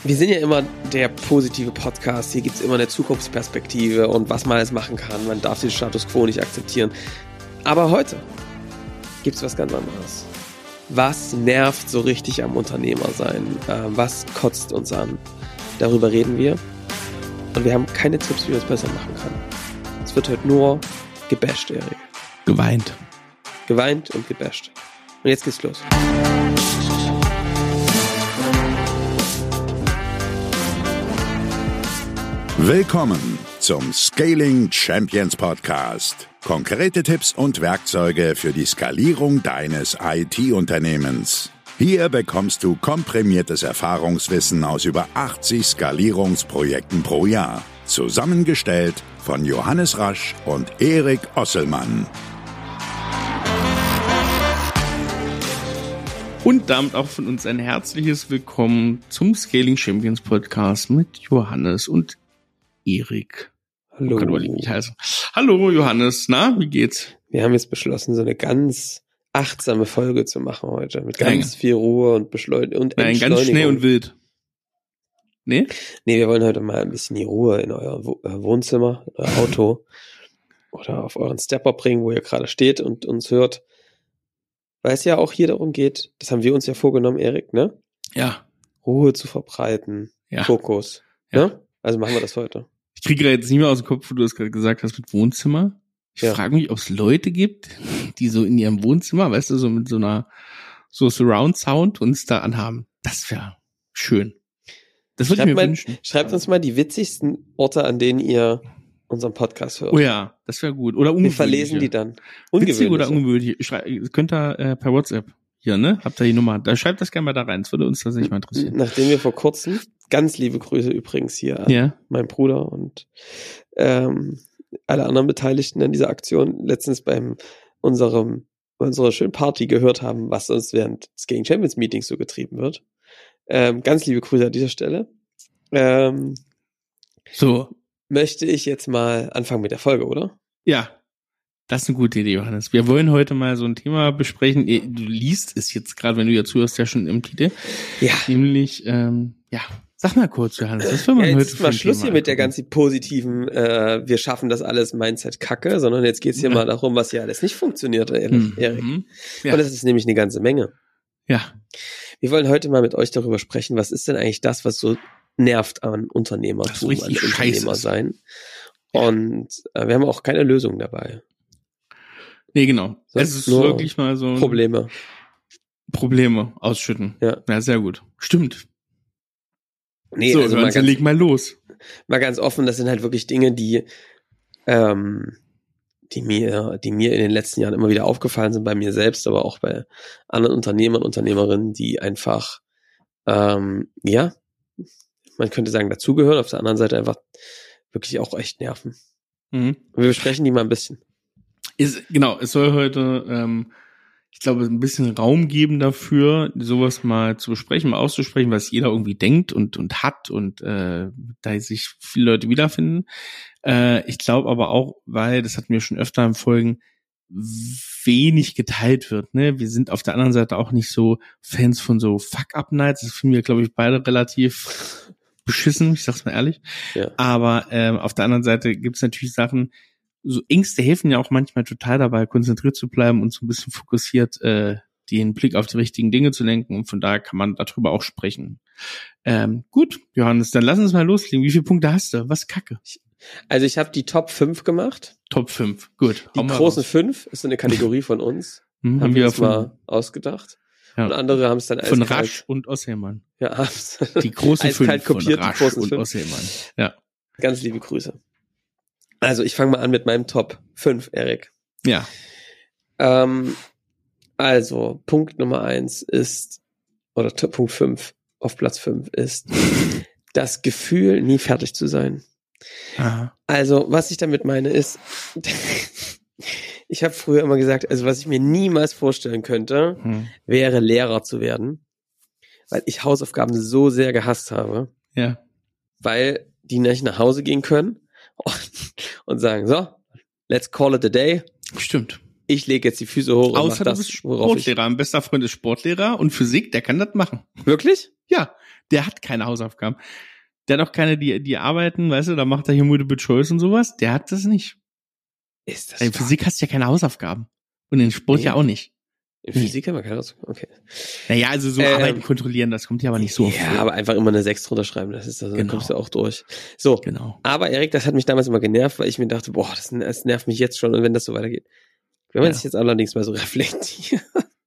Wir sind ja immer der positive Podcast. Hier gibt es immer eine Zukunftsperspektive und was man alles machen kann. Man darf den Status quo nicht akzeptieren. Aber heute gibt es was ganz anderes. Was nervt so richtig am Unternehmersein? Was kotzt uns an? Darüber reden wir. Und wir haben keine Tipps, wie man es besser machen kann. Es wird heute nur gebasht, Erik. Geweint. Geweint und gebasht. Und jetzt geht's los. Willkommen zum Scaling Champions Podcast. Konkrete Tipps und Werkzeuge für die Skalierung deines IT-Unternehmens. Hier bekommst du komprimiertes Erfahrungswissen aus über 80 Skalierungsprojekten pro Jahr. Zusammengestellt von Johannes Rasch und Erik Osselmann. Und damit auch von uns ein herzliches Willkommen zum Scaling Champions Podcast mit Johannes und Erik. Hallo. Oh Gott, wie ich heiße. Hallo Johannes, na, wie geht's? Wir haben jetzt beschlossen, so eine ganz achtsame Folge zu machen heute. Mit ganz viel Ruhe und Beschleunigung. Nein, ganz schnell und wild. Nee? Nee, wir wollen heute mal ein bisschen die Ruhe in euer Wohnzimmer, in euer Auto oder auf euren Stepper bringen, wo ihr gerade steht und uns hört. Weil es ja auch hier darum geht, das haben wir uns ja vorgenommen, Erik, ne? Ja. Ruhe zu verbreiten. Ja. Fokus. Ja. Ne? Also machen wir das heute. Ich kriege gerade jetzt nicht mehr aus dem Kopf, wo du es gerade gesagt hast mit Wohnzimmer. Ich frage mich, ob es Leute gibt, die so in ihrem Wohnzimmer, weißt du, so mit so einer so Surround Sound uns da anhaben. Das wäre schön. Das würde ich mir wünschen. Schreibt uns mal die witzigsten Orte, an denen ihr unseren Podcast hört. Oh ja, das wäre gut. Oder ungewöhnlich. Wir verlesen die dann. Witzig oder ungewöhnlich. Könnt ihr per WhatsApp hier, ne? Habt ihr die Nummer? Da schreibt das gerne mal da rein. Das würde uns tatsächlich mal interessieren. Nachdem wir vor kurzem, ganz liebe Grüße übrigens hier an meinen Bruder und alle anderen Beteiligten an dieser Aktion letztens bei unserer schönen Party gehört haben, was uns während des Scaling Champions Meetings so getrieben wird. Ganz liebe Grüße an dieser Stelle. So. Möchte ich jetzt mal anfangen mit der Folge, oder? Ja, das ist eine gute Idee, Johannes. Wir wollen heute mal so ein Thema besprechen. Du liest es jetzt gerade, wenn du ja zuhörst, ja schon im Titel. Ja. Nämlich, sag mal kurz, Johannes, was will man heute jetzt mal Schluss hier mit der ganzen positiven, wir schaffen das alles Mindset-Kacke, sondern jetzt geht's hier mal darum, was hier alles nicht funktioniert, Erik. Ja. Und das ist nämlich eine ganze Menge. Ja. Wir wollen heute mal mit euch darüber sprechen, was ist denn eigentlich das, was so nervt an Unternehmertum, an Unternehmersein. Und wir haben auch keine Lösung dabei. Nee, genau. Es ist wirklich mal so Probleme ausschütten. Ja, sehr gut. Stimmt. Nee, so, also leg mal los. Mal ganz offen, das sind halt wirklich Dinge, die mir in den letzten Jahren immer wieder aufgefallen sind, bei mir selbst, aber auch bei anderen Unternehmern, Unternehmerinnen, die einfach, man könnte sagen, dazugehören, auf der anderen Seite einfach wirklich auch echt nerven. Mhm. Und wir besprechen die mal ein bisschen. Es soll heute, ich glaube, ein bisschen Raum geben dafür, sowas mal zu besprechen, mal auszusprechen, was jeder irgendwie denkt und hat und da sich viele Leute wiederfinden. Ich glaube aber auch, weil, das hatten wir schon öfter in Folgen, wenig geteilt wird, ne? Wir sind auf der anderen Seite auch nicht so Fans von so Fuck-Up-Nights. Das finden wir, glaube ich, beide relativ beschissen, ich sag's mal ehrlich. Ja. Aber auf der anderen Seite gibt's natürlich Sachen, so Ängste helfen ja auch manchmal total dabei, konzentriert zu bleiben und so ein bisschen fokussiert den Blick auf die richtigen Dinge zu lenken. Und von daher kann man darüber auch sprechen. Gut, Johannes, dann lass uns mal loslegen. Wie viele Punkte hast du? Was Kacke? Also ich habe die Top 5 gemacht. Top 5, gut. Die großen 5 ist so eine Kategorie von uns. Haben wir uns mal ausgedacht. Ja. Und andere haben es dann von Rasch und Osselmann. Ja, die großen 5 kopiert, von Rasch und Osselmann. Ja. Ganz liebe Grüße. Also ich fange mal an mit meinem Top 5, Erik. Ja. Also Punkt Nummer 1 ist, oder Punkt 5 auf Platz 5 ist das Gefühl, nie fertig zu sein. Aha. Also was ich damit meine ist, ich habe früher immer gesagt, also was ich mir niemals vorstellen könnte, wäre Lehrer zu werden, weil ich Hausaufgaben so sehr gehasst habe. Ja. Weil die nicht nach Hause gehen können und sagen, so, let's call it a day. Stimmt. Ich lege jetzt die Füße hoch und mach das, du bist Sportlehrer. Mein bester Freund ist Sportlehrer und Physik, der kann das machen. Wirklich? Ja. Der hat keine Hausaufgaben. Der hat auch keine, die arbeiten, weißt du, da macht er hier Multiple Choice und sowas. Der hat das nicht. Ist das In Physik hast du ja keine Hausaufgaben. Und in Sport ja auch nicht. In Physik haben wir keine Hausaufgaben, okay. Naja, also so Arbeiten kontrollieren, das kommt ja aber nicht so oft. Ja, aber einfach immer eine 6 drunter schreiben, das ist, also, Genau. dann kommst du auch durch. So. Genau. Aber Erik, das hat mich damals immer genervt, weil ich mir dachte, boah, das nervt mich jetzt schon, und wenn das so weitergeht. Wenn man sich jetzt allerdings mal so reflektiert,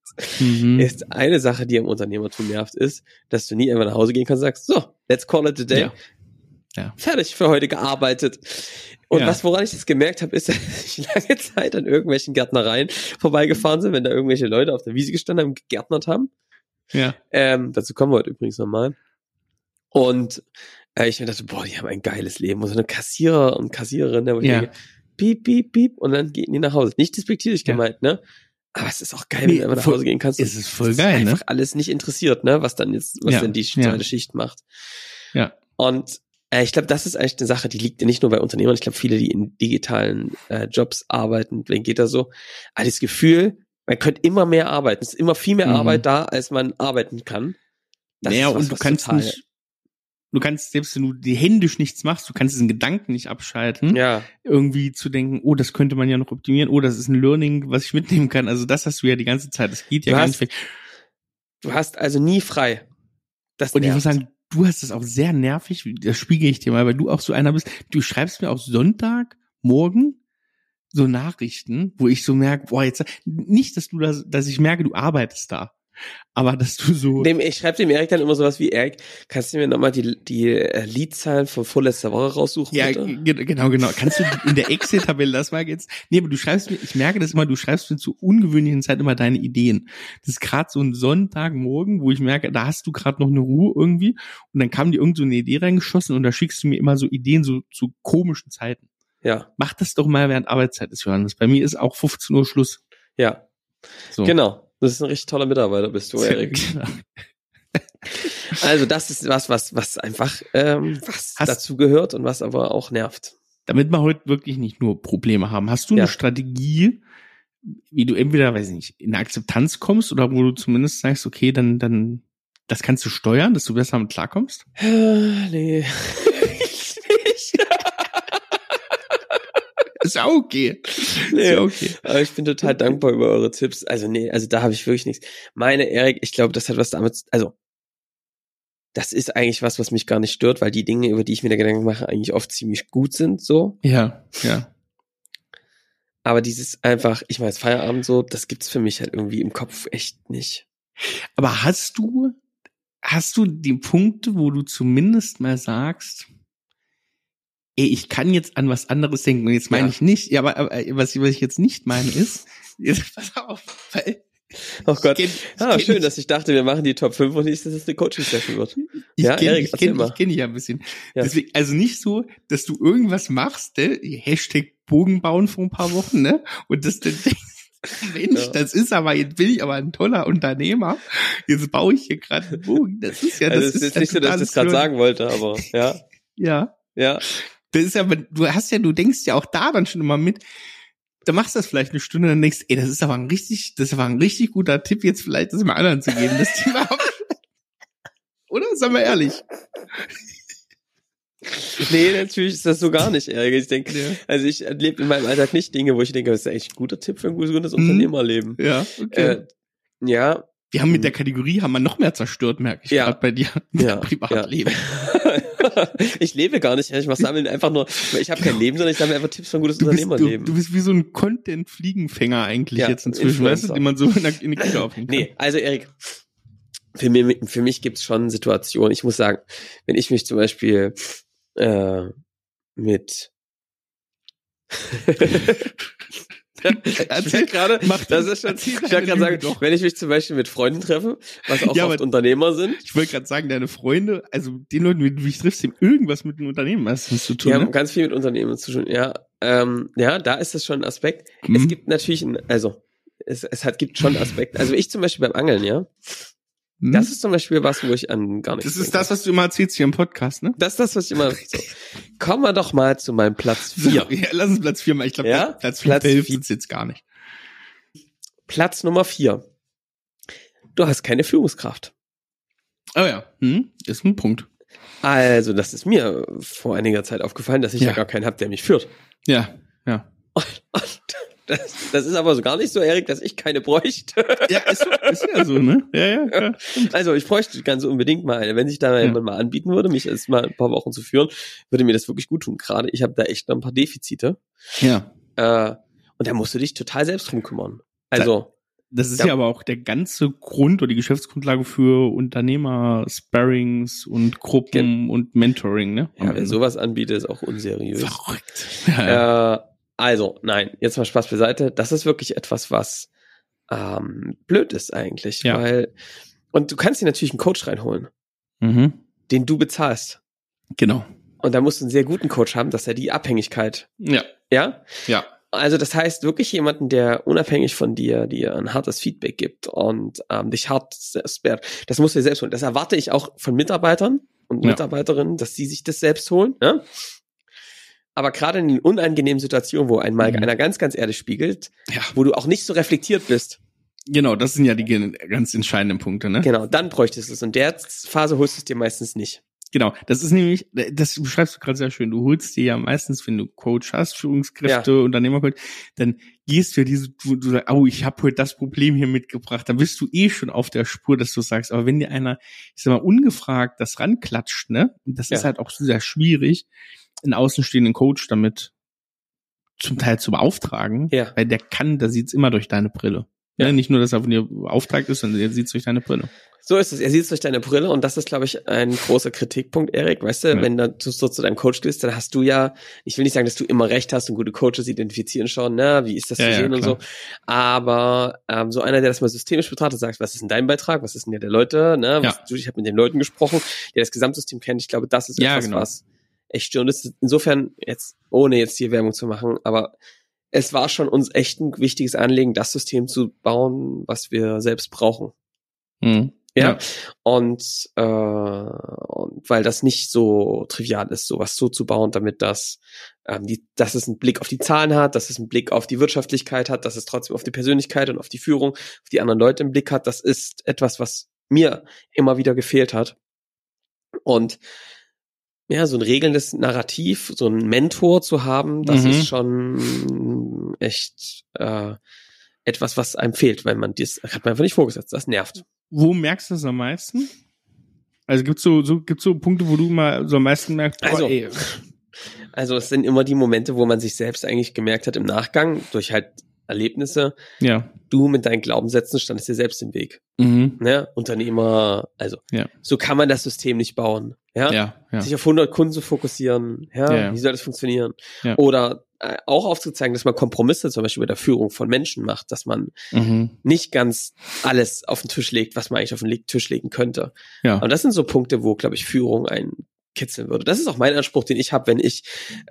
ist eine Sache, die am Unternehmertum nervt, ist, dass du nie einfach nach Hause gehen kannst und sagst, so, let's call it a day. Ja. Fertig für heute gearbeitet. Und woran ich das gemerkt habe, ist, dass ich lange Zeit an irgendwelchen Gärtnereien vorbeigefahren sind, wenn da irgendwelche Leute auf der Wiese gestanden haben, gegärtnert haben. Ja. Dazu kommen wir heute übrigens nochmal. Und ich mir dachte, boah, die haben ein geiles Leben. Und so eine Kassierer und Kassiererin, wo ich denke, piep, piep, piep, und dann gehen die nach Hause. Nicht despektierlich gemeint, ne? Aber es ist auch geil, wenn du einfach nach Hause gehen kannst. Es ist voll geil, einfach, ne? einfach alles nicht interessiert, ne? Was denn die zweite Schicht macht. Ja. Und ich glaube, das ist eigentlich eine Sache, die liegt ja nicht nur bei Unternehmern. Ich glaube, viele, die in digitalen Jobs arbeiten, denen geht das so. Aber das Gefühl, man könnte immer mehr arbeiten. Es ist immer viel mehr Arbeit da, als man arbeiten kann. Das ist und du kannst nicht, selbst wenn du die händisch nichts machst, du kannst diesen Gedanken nicht abschalten, irgendwie zu denken, oh, das könnte man ja noch optimieren, oh, das ist ein Learning, was ich mitnehmen kann. Also das hast du ja die ganze Zeit, das geht ja gar nicht weg. Du hast also nie frei. Und ich muss sagen, du hast es auch sehr nervig, das spiegel ich dir mal, weil du auch so einer bist, du schreibst mir auch Sonntagmorgen so Nachrichten, wo ich so merke, boah, jetzt, nicht, dass ich merke, du arbeitest da, aber dass du so... Ich schreibe dem Erik dann immer sowas wie, Erik, kannst du mir nochmal die Leadzahlen von vorletzter Woche raussuchen? Ja, bitte? Genau. Kannst du in der Excel-Tabelle das mal jetzt... Nee, aber du schreibst mir, ich merke das immer, du schreibst mir zu ungewöhnlichen Zeit immer deine Ideen. Das ist gerade so ein Sonntagmorgen, wo ich merke, da hast du gerade noch eine Ruhe irgendwie, und dann kam dir irgend so eine Idee reingeschossen und da schickst du mir immer so Ideen so zu komischen Zeiten. Ja. Mach das doch mal während Arbeitszeit ist, Johannes. Bei mir ist auch 15 Uhr Schluss. Ja. So. Genau. Das ist ein richtig toller Mitarbeiter, bist du, Erik. Genau. Also das ist was einfach dazu gehört und was aber auch nervt. Damit wir heute wirklich nicht nur Probleme haben, hast du eine Strategie, wie du entweder, weiß ich nicht, in eine Akzeptanz kommst oder wo du zumindest sagst, okay, dann das kannst du steuern, dass du besser damit klarkommst? Nee. Ist ja okay. Nee, okay. Aber ich bin total dankbar über eure Tipps. Also da habe ich wirklich nichts. Erik, ich glaube, das hat was damit, also das ist eigentlich was mich gar nicht stört, weil die Dinge, über die ich mir da Gedanken mache, eigentlich oft ziemlich gut sind, so. Ja. Aber dieses einfach, ich weiß, Feierabend so, das gibt's für mich halt irgendwie im Kopf echt nicht. Aber hast du die Punkte, wo du zumindest mal sagst, ich kann jetzt an was anderes denken. Und jetzt meine ich nicht, aber was ich jetzt nicht meine ist, jetzt pass auf, weil oh Gott. Schön, dass ich dachte, wir machen die Top 5 und nicht, dass es eine Coaching-Session wird. Ich kenne dich ja ein bisschen. Ja. Deswegen, also nicht so, dass du irgendwas machst, ne? Hashtag Bogen bauen vor ein paar Wochen, ne? Und das dann denkst, Mensch, das ist aber, jetzt bin ich aber ein toller Unternehmer. Jetzt baue ich hier gerade einen Bogen. Das ist ja, das ist jetzt nicht so, dass ich das gerade sagen wollte, aber ja. Ja. Das ist ja, du denkst ja auch da dann schon immer mit, da machst du das vielleicht eine Stunde und dann denkst, das ist aber ein richtig guter Tipp, jetzt vielleicht das mal anderen zu geben, das Thema. Oder? Sagen wir ehrlich. Nee, natürlich ist das so gar nicht, Erik. Ich denke, also ich erlebe in meinem Alltag nicht Dinge, wo ich denke, das ist eigentlich ein guter Tipp für ein gutes Unternehmerleben. Ja, okay. Wir haben mit der Kategorie noch mehr zerstört, merke ich gerade bei dir. Privatleben. Ich lebe gar nicht, ich sammle einfach nur, ich habe kein Leben, sondern ich sammle einfach Tipps für ein gutes Unternehmerleben. Du bist wie so ein Content-Fliegenfänger eigentlich jetzt inzwischen, weißt du, den man so in die Küche aufnehmen kann. Nee, also Erik, für mich gibt's schon Situationen, ich muss sagen, wenn ich mich zum Beispiel mit ich wollte gerade sagen, wenn ich mich zum Beispiel mit Freunden treffe, was auch oft Unternehmer sind. Ich wollte gerade sagen, deine Freunde, also den Leuten, die du dich triffst, haben irgendwas mit einem Unternehmen meistens zu tun. Die haben ganz viel mit Unternehmen zu tun, ja. Da ist das schon ein Aspekt. Es gibt natürlich gibt schon Aspekte. Also ich zum Beispiel beim Angeln, ja. Das ist zum Beispiel was, wo ich an gar nichts Das ist das, was du immer erzählst hier im Podcast, ne? Das ist das, was ich immer so. Kommen wir doch mal zu meinem Platz 4. So, ja, lass uns Platz 4 mal. Ich glaube, Platz 5 hilft uns jetzt gar nicht. Platz Nummer 4. Du hast keine Führungskraft. Oh ja, ist ein Punkt. Also, das ist mir vor einiger Zeit aufgefallen, dass ich ja gar keinen habe, der mich führt. Ja. Das ist aber so gar nicht so, Erik, dass ich keine bräuchte. Ja, ist ja so, ne? Ja. Also ich bräuchte ganz unbedingt mal eine. Wenn sich da jemand mal anbieten würde, mich erst mal ein paar Wochen zu führen, würde mir das wirklich gut tun. Gerade ich habe da echt noch ein paar Defizite. Ja. Und da musst du dich total selbst drum kümmern. Also das ist ja aber auch der ganze Grund oder die Geschäftsgrundlage für Unternehmer, Sparrings und Gruppen und Mentoring, ne? Ja, wer sowas anbietet, ist auch unseriös. Verrückt. Also, nein, jetzt mal Spaß beiseite. Das ist wirklich etwas, was blöd ist eigentlich. Ja. Und du kannst dir natürlich einen Coach reinholen, den du bezahlst. Genau. Und da musst du einen sehr guten Coach haben, dass er die Abhängigkeit. Ja. Ja? Ja. Also das heißt wirklich jemanden, der unabhängig von dir ein hartes Feedback gibt und dich hart sperrt. Das musst du dir selbst holen. Das erwarte ich auch von Mitarbeitern und Mitarbeiterinnen, dass sie sich das selbst holen. Ja? Aber gerade in den unangenehmen Situationen, wo einmal einer ganz, ganz ehrlich spiegelt, wo du auch nicht so reflektiert bist. Genau, das sind ja die ganz entscheidenden Punkte, ne? Genau, dann bräuchtest du es. Und in der Phase holst du es dir meistens nicht. Genau, das ist nämlich, das beschreibst du gerade sehr schön. Du holst dir ja meistens, wenn du Coach hast, Führungskräfte, Unternehmercoach, dann gehst du ja du sagst, ich habe heute das Problem hier mitgebracht. Dann bist du schon auf der Spur, dass du sagst, aber wenn dir einer, ich sag mal, ungefragt das ranklatscht, ne? Und das ist halt auch sehr schwierig, einen außenstehenden Coach damit zum Teil zu beauftragen, weil da sieht's immer durch deine Brille. Ja. Ne? Nicht nur, dass er von dir beauftragt ist, sondern er sieht's durch deine Brille. So ist es. Er sieht es durch deine Brille und das ist, glaube ich, ein großer Kritikpunkt, Erik. Weißt du, wenn du so zu deinem Coach gehst, dann hast du ja, ich will nicht sagen, dass du immer recht hast und gute Coaches identifizieren schon, ne, wie ist das zu sehen und so. Aber so einer, der das mal systemisch betrachtet, sagt, was ist denn dein Beitrag, was ist denn der Leute, ne? Ich habe mit den Leuten gesprochen, der das Gesamtsystem kennt. Ich glaube, das ist etwas, was echt störend ist. Insofern, jetzt, ohne jetzt hier Werbung zu machen, aber es war schon uns echt ein wichtiges Anliegen, das System zu bauen, was wir selbst brauchen. Ja. Und weil das nicht so trivial ist, sowas so zu bauen, damit dass es einen Blick auf die Zahlen hat, dass es einen Blick auf die Wirtschaftlichkeit hat, dass es trotzdem auf die Persönlichkeit und auf die Führung, auf die anderen Leute im Blick hat. Das ist etwas, was mir immer wieder gefehlt hat. Und ja, so ein regelndes Narrativ, so einen Mentor zu haben, das ist schon echt etwas, was einem fehlt, weil das hat man einfach nicht vorgesetzt. Das nervt. Wo merkst du das am meisten? Also gibt's so Punkte, wo du mal so am meisten merkst, also es sind immer die Momente, wo man sich selbst eigentlich gemerkt hat im Nachgang, durch halt Erlebnisse, du mit deinen Glaubenssätzen standest dir selbst im Weg. Ne? Unternehmer, so kann man das System nicht bauen. Sich auf 100 Kunden zu fokussieren, wie soll das funktionieren? Oder auch aufzuzeigen, dass man Kompromisse zum Beispiel bei der Führung von Menschen macht, dass man nicht ganz alles auf den Tisch legt, was man eigentlich auf den Tisch legen könnte. Und das sind so Punkte, wo, glaube ich, Führung einen kitzeln würde. Das ist auch mein Anspruch, den ich habe, wenn ich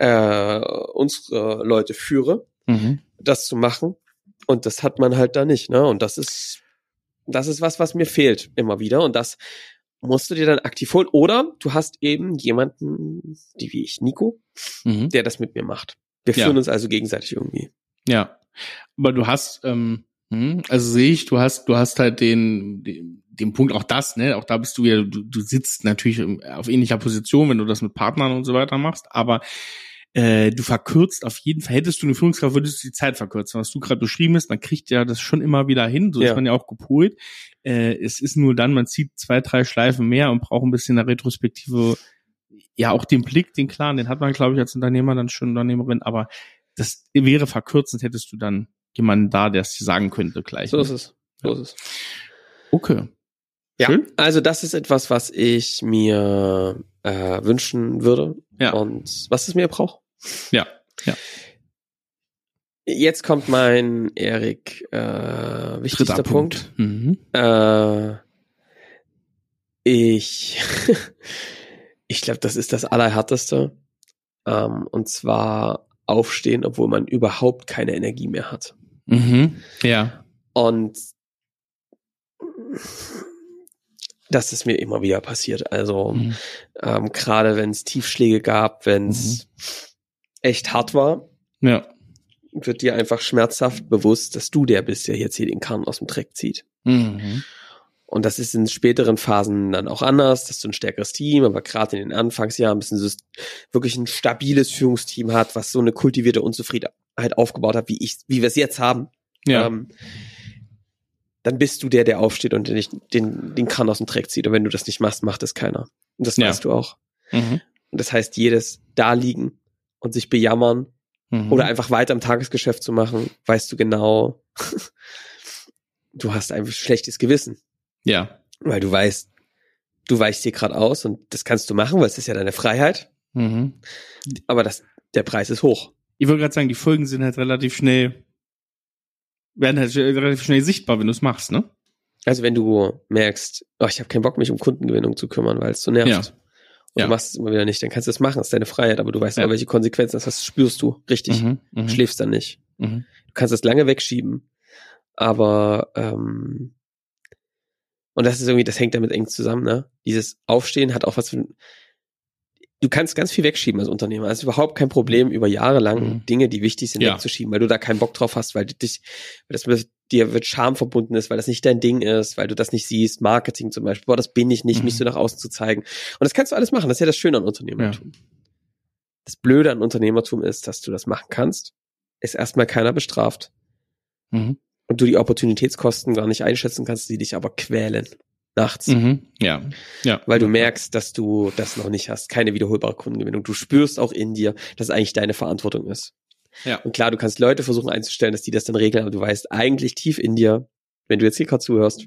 unsere Leute führe, das zu machen. Und das hat man halt da nicht, ne? Und das ist was mir fehlt immer wieder. Und das musst du dir dann aktiv holen. Oder du hast eben jemanden, wie ich, Nico, der das mit mir macht. Wir führen uns also gegenseitig irgendwie. Ja, aber du hast, also sehe ich, du hast halt den Punkt, auch das, ne, auch da bist du ja, du sitzt natürlich auf ähnlicher Position, wenn du das mit Partnern und so weiter machst, aber du verkürzt auf jeden Fall, hättest du eine Führungskraft, würdest du die Zeit verkürzen, was du gerade beschrieben hast, man kriegt ja das schon immer wieder hin, so ist man ja auch gepolt. Es ist nur dann, man zieht 2, 3 Schleifen mehr und braucht ein bisschen eine Retrospektive, ja, auch den Blick, den klaren, den hat man, glaube ich, als Unternehmer dann schon, Unternehmerin, aber das wäre verkürzend, hättest du dann jemanden da, der es dir sagen könnte gleich. So ist es. Okay. Ja, schön. Also das ist etwas, was ich mir wünschen würde und was es mir braucht. Ja. Jetzt kommt mein, Erik, wichtigster Punkt. Ich glaube, das ist das Allerhärteste. Und zwar aufstehen, obwohl man überhaupt keine Energie mehr hat. Ja. Und das ist mir immer wieder passiert. Also gerade wenn es Tiefschläge gab, wenn es echt hart war, wird dir einfach schmerzhaft bewusst, dass du der bist, der jetzt hier den Karren aus dem Dreck zieht. Und das ist in späteren Phasen dann auch anders, dass du ein stärkeres Team, aber gerade in den Anfangsjahren wirklich ein stabiles Führungsteam hat, was so eine kultivierte Unzufriedenheit aufgebaut hat, wie wir es jetzt haben. Ja. Dann bist du der aufsteht und den Kran aus dem Dreck zieht. Und wenn du das nicht machst, macht es keiner. Und das weißt du auch. Und das heißt, jedes Daliegen und sich bejammern oder einfach weiter im Tagesgeschäft zu machen, weißt du genau, du hast einfach schlechtes Gewissen. Ja. Weil du weißt, du weichst dir gerade aus und das kannst du machen, weil es ist ja deine Freiheit. Aber der Preis ist hoch. Ich wollte gerade sagen, die Folgen sind halt werden halt relativ schnell sichtbar, wenn du es machst, ne? Also wenn du merkst, ich habe keinen Bock, mich um Kundengewinnung zu kümmern, weil es so nervt. Und du machst es immer wieder nicht, dann kannst du es machen, das ist deine Freiheit, aber du weißt auch, welche Konsequenzen das spürst du richtig. Schläfst dann nicht. Du kannst es lange wegschieben, aber und das ist irgendwie, das hängt damit eng zusammen, ne? Dieses Aufstehen hat auch was für, du kannst ganz viel wegschieben als Unternehmer. Es ist überhaupt kein Problem, über Jahre lang Dinge, die wichtig sind, wegzuschieben, weil du da keinen Bock drauf hast, weil das mit dir wird Scham verbunden ist, weil das nicht dein Ding ist, weil du das nicht siehst. Marketing zum Beispiel, das bin ich nicht, mich so nach außen zu zeigen. Und das kannst du alles machen. Das ist ja das Schöne an Unternehmertum. Ja. Das Blöde an Unternehmertum ist, dass du das machen kannst, ist erstmal keiner bestraft. Und du die Opportunitätskosten gar nicht einschätzen kannst, die dich aber quälen. Nachts. Ja. Weil du merkst, dass du das noch nicht hast. Keine wiederholbare Kundengewinnung. Du spürst auch in dir, dass es eigentlich deine Verantwortung ist. Ja. Und klar, du kannst Leute versuchen einzustellen, dass die das dann regeln, aber du weißt eigentlich tief in dir, wenn du jetzt hier gerade zuhörst,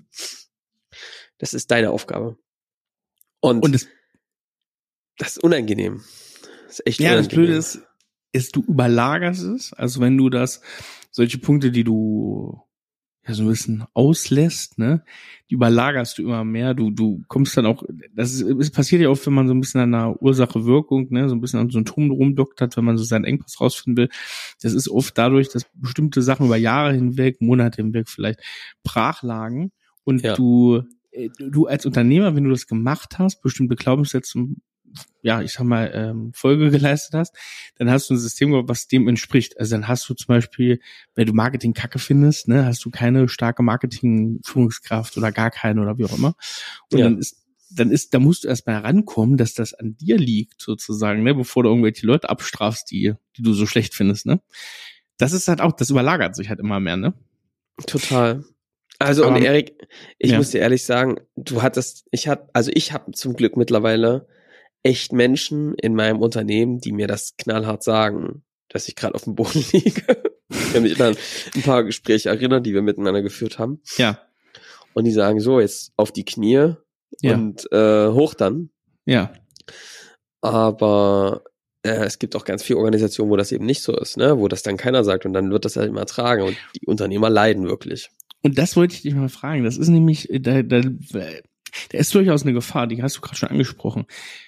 das ist deine Aufgabe. Und das ist unangenehm. Das ist echt unangenehm. Das Blöde ist, du überlagerst es. Also wenn du solche Punkte, die du so ein bisschen auslässt, ne, die überlagerst du immer mehr. Du kommst dann auch, es passiert ja oft, wenn man so ein bisschen an einer Ursache-Wirkung, ne, so ein bisschen an Symptomen rumdoktert, wenn man so seinen Engpass rausfinden will. Das ist oft dadurch, dass bestimmte Sachen über Jahre hinweg, Monate hinweg vielleicht brach lagen und du als Unternehmer, wenn du das gemacht hast, bestimmte Glaubenssätze, ich sag mal, Folge geleistet hast, dann hast du ein System, was dem entspricht. Also dann hast du zum Beispiel, wenn du Marketing kacke findest, ne, hast du keine starke Marketing-Führungskraft oder gar keine oder wie auch immer. Und da musst du erstmal herankommen, dass das an dir liegt, sozusagen, ne, bevor du irgendwelche Leute abstrafst, die du so schlecht findest, ne. Das ist halt auch, das überlagert sich halt immer mehr, ne. Total. Also, und Erik, ich muss dir ehrlich sagen, ich habe zum Glück mittlerweile echt Menschen in meinem Unternehmen, die mir das knallhart sagen, dass ich gerade auf dem Boden liege. Ich kann mich an ein paar Gespräche erinnern, die wir miteinander geführt haben. Ja. Und die sagen so, jetzt auf die Knie und hoch dann. Ja. Aber es gibt auch ganz viele Organisationen, wo das eben nicht so ist, ne? Wo das dann keiner sagt und dann wird das halt immer ertragen und die Unternehmer leiden wirklich. Und das wollte ich dich mal fragen. Das ist nämlich, da ist durchaus eine Gefahr, die hast du gerade schon angesprochen.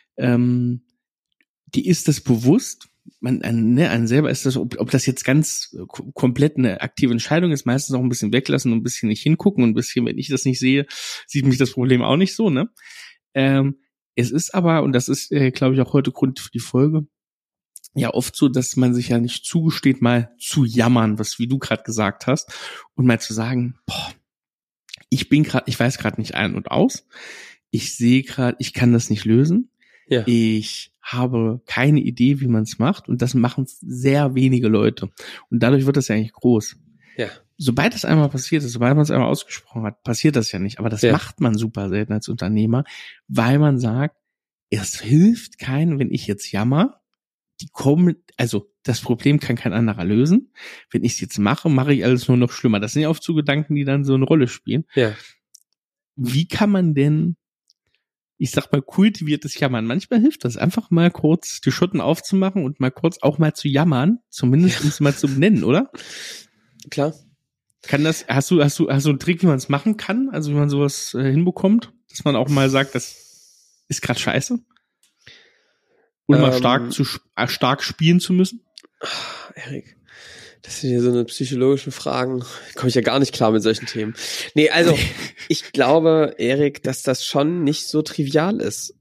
Die ist das bewusst, man selber ist das, ob das jetzt ganz komplett eine aktive Entscheidung ist, meistens auch ein bisschen weglassen und ein bisschen nicht hingucken und ein bisschen, wenn ich das nicht sehe, sieht mich das Problem auch nicht so, ne? Es ist aber, und das ist, glaube ich, auch heute Grund für die Folge, ja oft so, dass man sich ja nicht zugesteht, mal zu jammern, wie du gerade gesagt hast, und mal zu sagen, ich weiß gerade nicht ein und aus, ich sehe gerade, ich kann das nicht lösen. Ja. Ich habe keine Idee, wie man es macht, und das machen sehr wenige Leute. Und dadurch wird das ja eigentlich groß. Ja. Sobald das einmal passiert ist, sobald man es einmal ausgesprochen hat, passiert das ja nicht. Aber das macht man super selten als Unternehmer, weil man sagt, es hilft keinen, wenn ich jetzt jammer. Das Problem kann kein anderer lösen. Wenn ich es jetzt mache ich alles nur noch schlimmer. Das sind ja oft so Gedanken, die dann so eine Rolle spielen. Ja. Wie kann man denn, ich sag mal, kultiviertes Jammern? Manchmal hilft das, einfach mal kurz die Schotten aufzumachen und mal kurz auch mal zu jammern, zumindest um es mal zu benennen, oder? Klar. Hast du einen Trick, wie man es machen kann? Also wie man sowas hinbekommt, dass man auch mal sagt, das ist gerade scheiße? Und mal stark spielen zu müssen? Erik, das sind ja so eine psychologische Fragen. Komme ich ja gar nicht klar mit solchen Themen. Nee, also ich glaube, Erik, dass das schon nicht so trivial ist.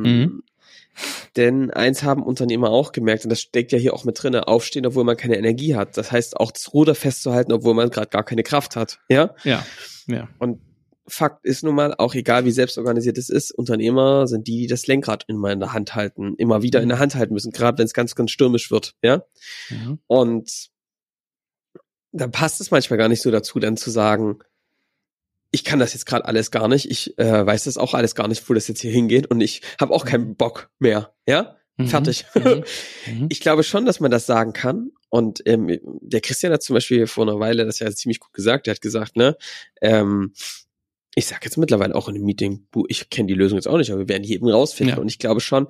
Denn eins haben Unternehmer auch gemerkt, und das steckt ja hier auch mit drin, aufstehen, obwohl man keine Energie hat. Das heißt, auch das Ruder festzuhalten, obwohl man gerade gar keine Kraft hat. Ja? Ja. Und Fakt ist nun mal, auch egal wie selbstorganisiert es ist, Unternehmer sind die das Lenkrad immer in der Hand halten, immer wieder in der Hand halten müssen, gerade wenn es ganz, ganz stürmisch wird, ja. Mhm. Und dann passt es manchmal gar nicht so dazu, dann zu sagen, ich kann das jetzt gerade alles gar nicht, ich weiß das auch alles gar nicht, wo das jetzt hier hingeht und ich habe auch keinen Bock mehr, ja. Fertig. Ich glaube schon, dass man das sagen kann. Und der Christian hat zum Beispiel vor einer Weile das ja ziemlich gut gesagt. Der hat gesagt, ne, ich sag jetzt mittlerweile auch in einem Meeting, ich kenne die Lösung jetzt auch nicht, aber wir werden die eben rausfinden. Ja. Und ich glaube schon,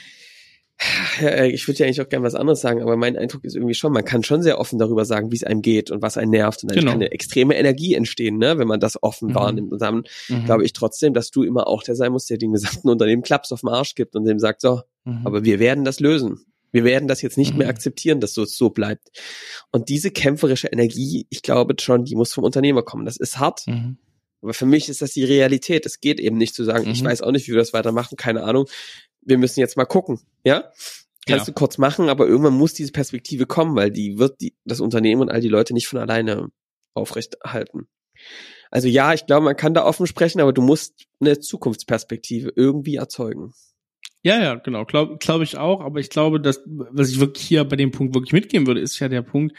ich würde ja eigentlich auch gerne was anderes sagen, aber mein Eindruck ist irgendwie schon, man kann schon sehr offen darüber sagen, wie es einem geht und was einen nervt. Und dann kann eine extreme Energie entstehen, ne, wenn man das offen wahrnimmt. Und dann glaube ich trotzdem, dass du immer auch der sein musst, der dem gesamten Unternehmen Klaps auf den Arsch gibt und dem sagt, so, aber wir werden das lösen. Wir werden das jetzt nicht mehr akzeptieren, dass es so bleibt. Und diese kämpferische Energie, ich glaube schon, die muss vom Unternehmer kommen. Das ist hart. Aber für mich ist das die Realität. Es geht eben nicht zu sagen, ich weiß auch nicht, wie wir das weitermachen, keine Ahnung. Wir müssen jetzt mal gucken, ja? Kannst du kurz machen, aber irgendwann muss diese Perspektive kommen, weil das Unternehmen und all die Leute nicht von alleine aufrechterhalten. Also ja, ich glaube, man kann da offen sprechen, aber du musst eine Zukunftsperspektive irgendwie erzeugen. Ja, genau, glaub ich auch, aber ich glaube, dass, was ich wirklich hier bei dem Punkt wirklich mitgeben würde, ist ja der Punkt,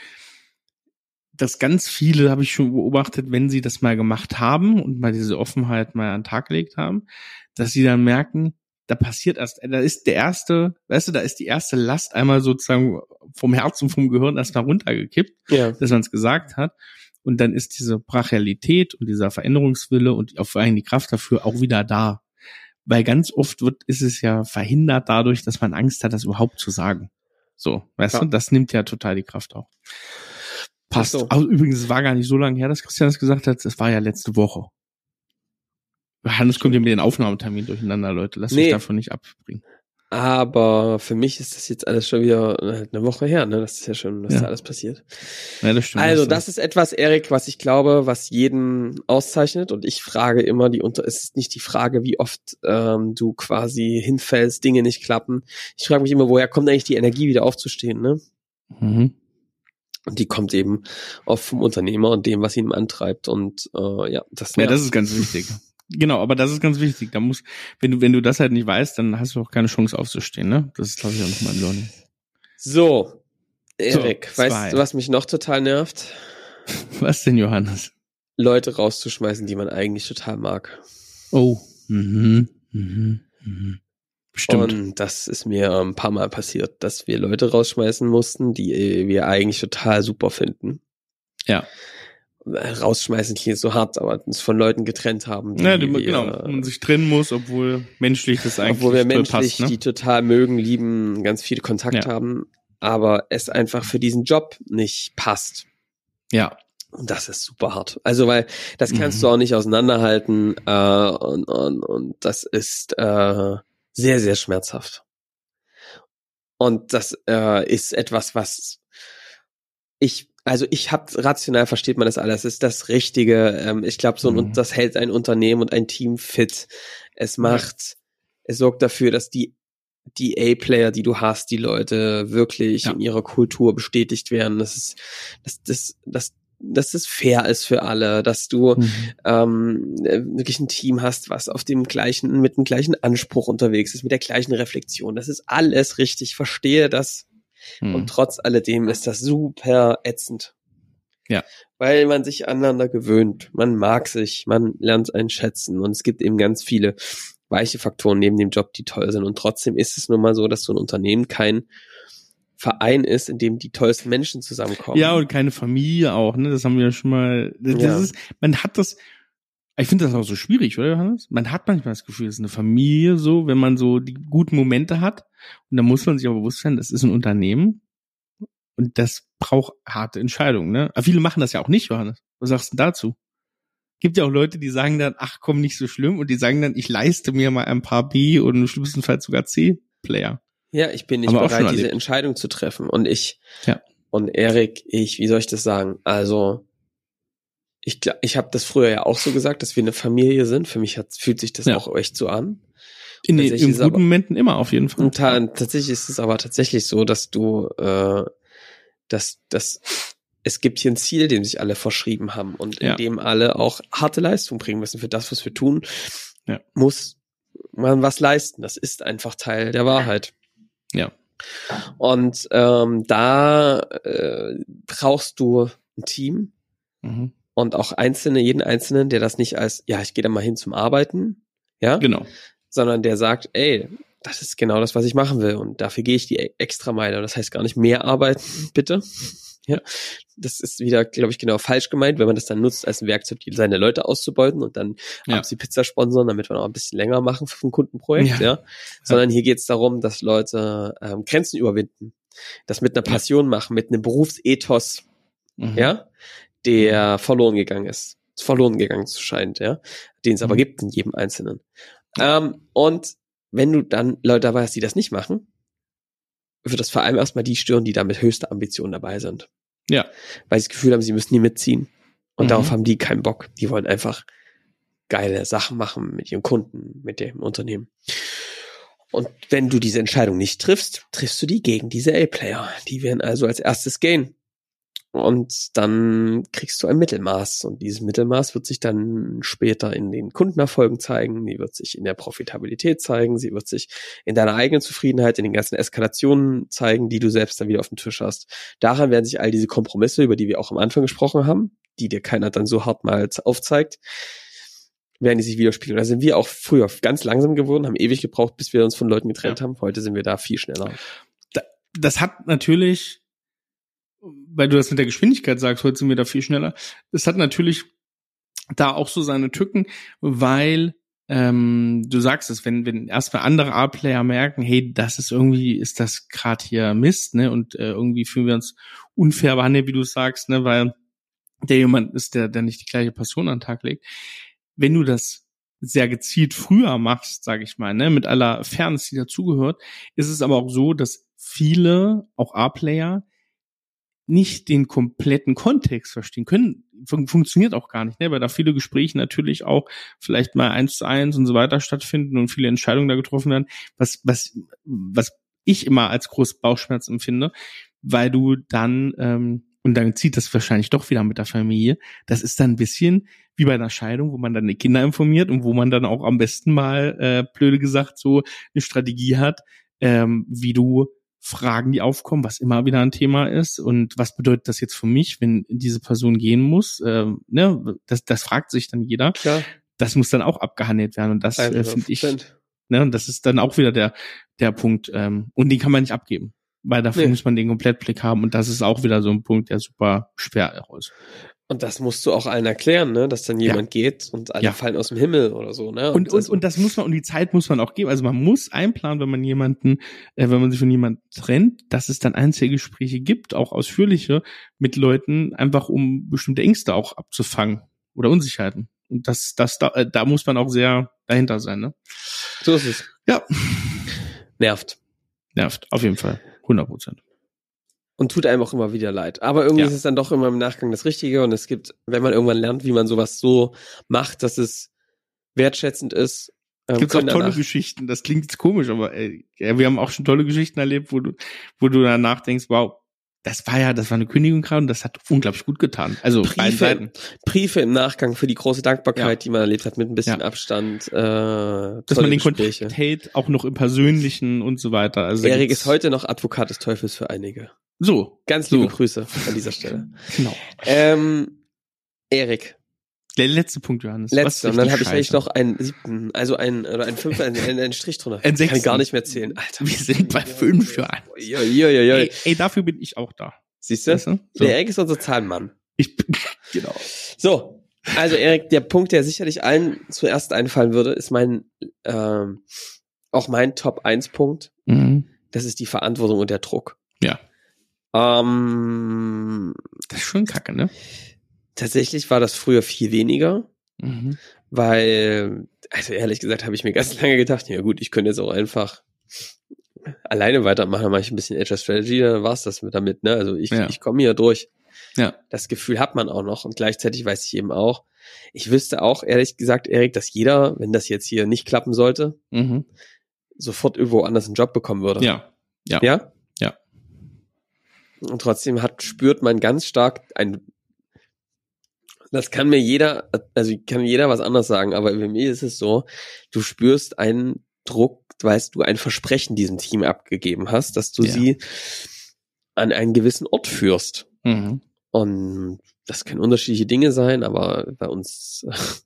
dass ganz viele, habe ich schon beobachtet, wenn sie das mal gemacht haben und mal diese Offenheit mal an den Tag gelegt haben, dass sie dann merken, da ist die erste Last einmal sozusagen vom Herz und vom Gehirn erstmal runtergekippt, dass man es gesagt hat. Und dann ist diese Brachialität und dieser Veränderungswille und vor allem die Kraft dafür auch wieder da. Weil ganz oft ist es ja verhindert dadurch, dass man Angst hat, das überhaupt zu sagen. So, weißt du, das nimmt ja total die Kraft auch. Passt. So. Also, übrigens, es war gar nicht so lange her, dass Christian das gesagt hat, es war ja letzte Woche. Hannes kommt ja mit den Aufnahmetermin durcheinander, Leute. Lasst euch davon nicht abbringen. Aber für mich ist das jetzt alles schon wieder eine Woche her, ne? Das ist ja schon, dass da alles passiert. Ja, das stimmt. Also, das ist etwas, Erik, was ich glaube, was jeden auszeichnet. Und ich frage immer, es ist nicht die Frage, wie oft du quasi hinfällst, Dinge nicht klappen. Ich frage mich immer, woher kommt eigentlich die Energie, wieder aufzustehen, ne? Und die kommt eben oft vom Unternehmer und dem, was ihn antreibt. Und das ist ganz wichtig. Genau, aber das ist ganz wichtig. Da wenn du das halt nicht weißt, dann hast du auch keine Chance aufzustehen, ne? Das ist, glaube ich, auch nochmal ein Learning. So, Erik, weißt du, was mich noch total nervt? Was denn, Johannes? Leute rauszuschmeißen, die man eigentlich total mag. Oh. Bestimmt. Und das ist mir ein paar Mal passiert, dass wir Leute rausschmeißen mussten, die wir eigentlich total super finden. Ja. Rausschmeißen klingt so hart, aber uns von Leuten getrennt haben. Man sich trennen muss, obwohl menschlich das eigentlich obwohl wir menschlich passt, ne? Die total mögen, lieben, ganz viel Kontakt haben, aber es einfach für diesen Job nicht passt. Ja. Und das ist super hart. Also, weil das kannst du auch nicht auseinanderhalten und das ist sehr, sehr schmerzhaft. Und das ist etwas, was rational versteht man das alles, ist das Richtige. Ich glaube, das hält ein Unternehmen und ein Team fit. Es sorgt dafür, dass die A-Player, die du hast, die Leute wirklich in ihrer Kultur bestätigt werden. Dass es fair ist für alle, dass du wirklich ein Team hast, was mit dem gleichen Anspruch unterwegs ist, mit der gleichen Reflexion. Das ist alles richtig. Verstehe das. Und trotz alledem ist das super ätzend. Ja. Weil man sich aneinander gewöhnt. Man mag sich, man lernt einen schätzen. Und es gibt eben ganz viele weiche Faktoren neben dem Job, die toll sind. Und trotzdem ist es nun mal so, dass so ein Unternehmen kein Verein ist, in dem die tollsten Menschen zusammenkommen. Ja, und keine Familie auch, ne? Das haben wir ja schon mal. Ich finde das auch so schwierig, oder Johannes? Man hat manchmal das Gefühl, es ist eine Familie so, wenn man so die guten Momente hat. Und da muss man sich aber bewusst sein, das ist ein Unternehmen. Und das braucht harte Entscheidungen, ne? Aber viele machen das ja auch nicht, Johannes. Was sagst du dazu? Gibt ja auch Leute, die sagen dann, ach komm, nicht so schlimm. Und die sagen dann, ich leiste mir mal ein paar B- und im schlimmsten Fall sogar C-Player. Ja, ich bin nicht bereit, diese Entscheidung zu treffen. Und Erik, wie soll ich das sagen? Also, ich habe das früher ja auch so gesagt, dass wir eine Familie sind. Für mich fühlt sich das auch echt so an. In guten Momenten immer auf jeden Fall. Und tatsächlich ist es aber tatsächlich so, dass du, dass es gibt hier ein Ziel, dem sich alle verschrieben haben und in dem alle auch harte Leistung bringen müssen. Für das, was wir tun, muss man was leisten. Das ist einfach Teil der Wahrheit. Ja. Und da brauchst du ein Team und auch jeden Einzelnen, der das nicht als, ich gehe da mal hin zum Arbeiten, genau, sondern der sagt, ey, das ist genau das, was ich machen will und dafür gehe ich die extra Meile. Das heißt gar nicht mehr arbeiten, bitte. Ja, das ist wieder, glaube ich, genau falsch gemeint, wenn man das dann nutzt als ein Werkzeug, seine Leute auszubeuten und dann abends die Pizza sponsern, damit wir noch ein bisschen länger machen für ein Kundenprojekt, sondern hier geht es darum, dass Leute Grenzen überwinden, das mit einer Passion machen, mit einem Berufsethos, der verloren gegangen zu scheint, den es aber gibt in jedem Einzelnen. Und wenn du dann Leute dabei hast, die das nicht machen, wird das vor allem erstmal die stören, die da mit höchster Ambition dabei sind. Ja. Weil sie das Gefühl haben, sie müssen nie mitziehen. Und darauf haben die keinen Bock. Die wollen einfach geile Sachen machen mit ihren Kunden, mit dem Unternehmen. Und wenn du diese Entscheidung nicht triffst, triffst du die gegen diese A-Player. Die werden also als erstes gehen. Und dann kriegst du ein Mittelmaß. Und dieses Mittelmaß wird sich dann später in den Kundenerfolgen zeigen. Die wird sich in der Profitabilität zeigen. Sie wird sich in deiner eigenen Zufriedenheit, in den ganzen Eskalationen zeigen, die du selbst dann wieder auf dem Tisch hast. Daran werden sich all diese Kompromisse, über die wir auch am Anfang gesprochen haben, die dir keiner dann so hart mal aufzeigt, werden die sich widerspiegeln. Da sind wir auch früher ganz langsam geworden, haben ewig gebraucht, bis wir uns von Leuten getrennt haben. Heute sind wir da viel schneller. Das hat natürlich, weil du das mit der Geschwindigkeit sagst, heute sind wir da viel schneller. Das hat natürlich da auch so seine Tücken, weil du sagst es, wenn erstmal andere A-Player merken, hey, ist das gerade hier Mist, ne? Und irgendwie fühlen wir uns unfair behandelt, wie du sagst, ne? Weil der jemand ist, der nicht die gleiche Passion an den Tag legt. Wenn du das sehr gezielt früher machst, sage ich mal, ne, mit aller Fairness, die dazugehört, ist es aber auch so, dass viele, auch A-Player, nicht den kompletten Kontext verstehen können. Funktioniert auch gar nicht, ne, weil da viele Gespräche natürlich auch vielleicht mal 1:1 und so weiter stattfinden und viele Entscheidungen da getroffen werden, was ich immer als große Bauchschmerz empfinde, weil du dann und dann zieht das wahrscheinlich doch wieder mit der Familie. Das ist dann ein bisschen wie bei einer Scheidung, wo man dann die Kinder informiert und wo man dann auch am besten mal, blöde gesagt, so eine Strategie hat, wie du Fragen, die aufkommen, was immer wieder ein Thema ist und was bedeutet das jetzt für mich, wenn diese Person gehen muss, ne, das fragt sich dann jeder. Klar. Das muss dann auch abgehandelt werden und das finde ich, ne, und das ist dann auch wieder der Punkt und den kann man nicht abgeben, weil dafür muss man den Komplettblick haben und das ist auch wieder so ein Punkt, der super schwer ist. Und das musst du auch allen erklären, ne, dass dann jemand geht und alle fallen aus dem Himmel oder so, ne? Und das muss man, und die Zeit muss man auch geben. Also man muss einplanen, wenn man sich von jemandem trennt, dass es dann Einzelgespräche gibt, auch ausführliche, mit Leuten, einfach um bestimmte Ängste auch abzufangen oder Unsicherheiten. Und da muss man auch sehr dahinter sein, ne? So ist es. Ja. Nervt, auf jeden Fall. 100%. Und tut einem auch immer wieder leid. Aber irgendwie ist es dann doch immer im Nachgang das Richtige. Und es gibt, wenn man irgendwann lernt, wie man sowas so macht, dass es wertschätzend ist. Gibt auch tolle Geschichten. Das klingt jetzt komisch, aber wir haben auch schon tolle Geschichten erlebt, wo du danach denkst, wow, das war eine Kündigung gerade und das hat unglaublich gut getan. Also Briefe im Nachgang für die große Dankbarkeit, die man erlebt hat, mit ein bisschen Abstand. Dass man den Kontakt hält, auch noch im Persönlichen und so weiter. Also Erik ist heute noch Advokat des Teufels für einige. So. Ganz liebe Grüße an dieser Stelle. Genau. Erik. Der letzte Punkt, Johannes. Und dann habe ich eigentlich noch einen 7., also einen Fünfer, einen Strich drunter. Ein 6. Kann ich gar nicht mehr zählen. Alter. Wir sind bei 5, Johannes. Ey, dafür bin ich auch da. Siehst du? So. Der Erik ist unser Zahlenmann. Genau. So. Also Erik, der Punkt, der sicherlich allen zuerst einfallen würde, ist auch mein Top-1-Punkt. Das ist die Verantwortung und der Druck. Ja. Das ist schon kacke, ne? Tatsächlich war das früher viel weniger, weil, also ehrlich gesagt, habe ich mir ganz lange gedacht, ja gut, ich könnte jetzt auch einfach alleine weitermachen, dann mache ich ein bisschen Agile Strategy, dann war's das damit, ne? Also ich komme hier durch. Ja. Das Gefühl hat man auch noch und gleichzeitig weiß ich eben auch, ich wüsste auch, ehrlich gesagt, Erik, dass jeder, wenn das jetzt hier nicht klappen sollte, sofort irgendwo anders einen Job bekommen würde. Ja? Ja? Und trotzdem spürt man ganz stark das kann mir jeder, also kann jeder was anderes sagen, aber bei mir ist es so, du spürst einen Druck, weißt du, ein Versprechen diesem Team abgegeben hast, dass du sie an einen gewissen Ort führst. Mhm. Und das können unterschiedliche Dinge sein, aber bei uns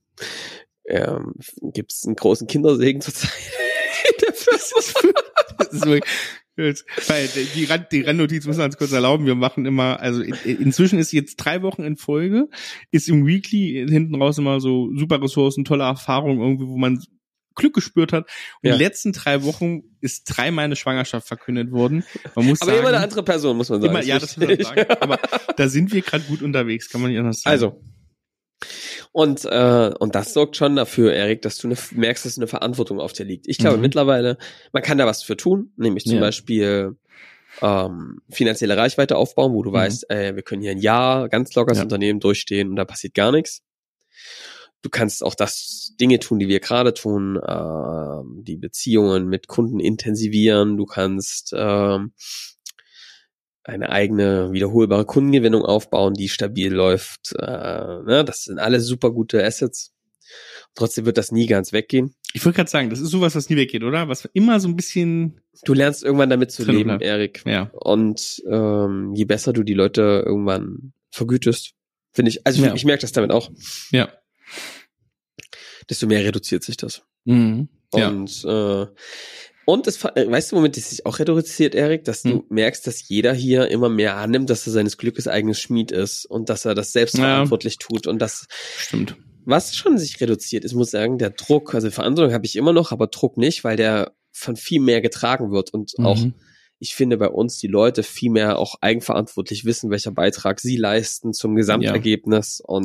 gibt es einen großen Kindersegen zurzeit in der Firma. Weil die Randnotiz müssen wir uns kurz erlauben. Wir machen immer, also inzwischen ist jetzt 3 Wochen in Folge, ist im Weekly hinten raus immer so super Ressourcen, tolle Erfahrungen irgendwie, wo man Glück gespürt hat. Und die letzten 3 Wochen ist 3-mal eine Schwangerschaft verkündet worden. Man muss aber sagen, immer eine andere Person, muss man sagen. Immer, ja, das muss man sagen. Aber da sind wir gerade gut unterwegs, kann man nicht anders sagen. Also. Und das sorgt schon dafür, Erik, dass du merkst, dass eine Verantwortung auf dir liegt. Ich glaube mittlerweile, man kann da was für tun, nämlich zum Beispiel finanzielle Reichweite aufbauen, wo du weißt, wir können hier ein Jahr ganz locker das Unternehmen durchstehen und da passiert gar nichts. Du kannst auch Dinge tun, die wir gerade tun, die Beziehungen mit Kunden intensivieren. Du kannst eine eigene wiederholbare Kundengewinnung aufbauen, die stabil läuft. Das sind alles super gute Assets. Trotzdem wird das nie ganz weggehen. Ich wollte gerade sagen, das ist sowas, was nie weggeht, oder? Was immer so ein bisschen... Du lernst irgendwann damit zu leben, bleibt. Erik. Ja. Und je besser du die Leute irgendwann vergütest, finde ich, also ich merke das damit auch. Ja. Desto mehr reduziert sich das. Mhm. Ja. Und weißt du, womit es sich auch reduziert, Erik, dass du merkst, dass jeder hier immer mehr annimmt, dass er seines Glückes eigenes Schmied ist und dass er das selbstverantwortlich tut und das stimmt. Was schon sich reduziert ist, muss ich sagen, der Druck, also Verantwortung habe ich immer noch, aber Druck nicht, weil der von viel mehr getragen wird und auch, ich finde, bei uns die Leute viel mehr auch eigenverantwortlich wissen, welcher Beitrag sie leisten zum Gesamtergebnis und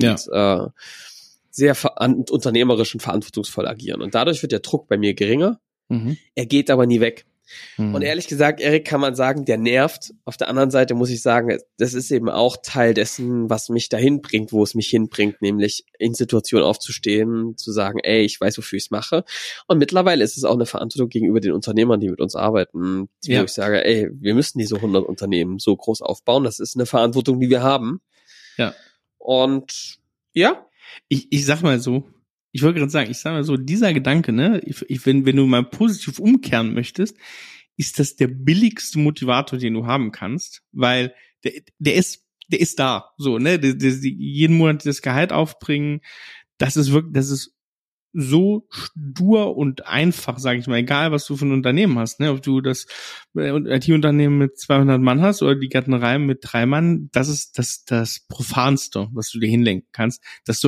sehr unternehmerisch und verantwortungsvoll agieren. Und dadurch wird der Druck bei mir geringer. Er geht aber nie weg. Und ehrlich gesagt, Erik, kann man sagen, der nervt. Auf der anderen Seite muss ich sagen, das ist eben auch Teil dessen, was mich dahin bringt, wo es mich hinbringt, nämlich in Situationen aufzustehen, zu sagen, ey, ich weiß, wofür ich es mache. Und mittlerweile ist es auch eine Verantwortung gegenüber den Unternehmern, die mit uns arbeiten, wo ich sage, ey, wir müssen diese 100 Unternehmen so groß aufbauen. Das ist eine Verantwortung, die wir haben. Ja. Und ja. Ich sag mal so, ich wollte gerade sagen, dieser Gedanke, ne, wenn du mal positiv umkehren möchtest, ist das der billigste Motivator, den du haben kannst, weil der ist da, so, ne, jeden Monat das Gehalt aufbringen, das ist so stur und einfach, sage ich mal, egal was du für ein Unternehmen hast, ne, ob du das IT-Unternehmen mit 200 Mann hast oder die Gärtnerei mit 3 Mann, das ist das Profanste, was du dir hinlenken kannst.